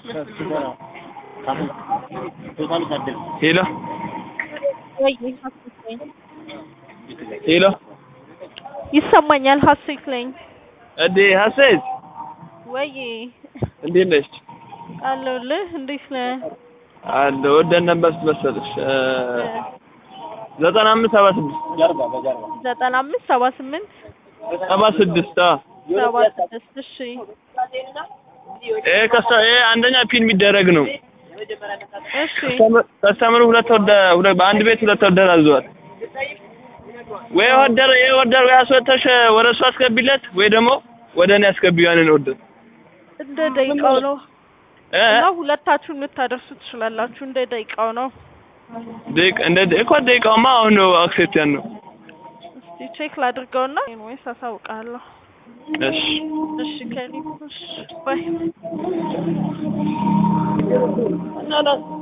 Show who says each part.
Speaker 1: ሄሎ ሄሎ
Speaker 2: ይሰማኛል ሀሴት ነኝ
Speaker 1: እንዴ ሀሴት
Speaker 2: ወይ
Speaker 1: እንዴት ነሽ
Speaker 2: አለሁልህ እንዴት ነህ
Speaker 1: አለሁ ወደን ነበር መሰለሽ 9576 ጀርባ
Speaker 2: 9578
Speaker 1: 76
Speaker 2: 76 እሺ
Speaker 1: አንደኛ ፒን የሚደረግ ነው
Speaker 2: እሺ
Speaker 1: ከስተመሩ ሁለት በአንድ ቤት ሁለት ወደር አዟል ወይ ወደር ያስወጣሽ ወደ እሱ አስገቢለት ወይ ደግሞ ወደ እኔ አስገቢው ያንን ወደር
Speaker 2: እንደ ደቂቃው ነው እና ሁለታችሁን የምታደርሱት ትችላላችሁ እንደ ደቂቃው ነው
Speaker 1: ደቂቃውማ አሁን ነው አክሴፕት ያለው
Speaker 2: እስቲ ቼክ ላድርገውና ወይስ አሳውቃለሁ እሺ ከሪም ባይ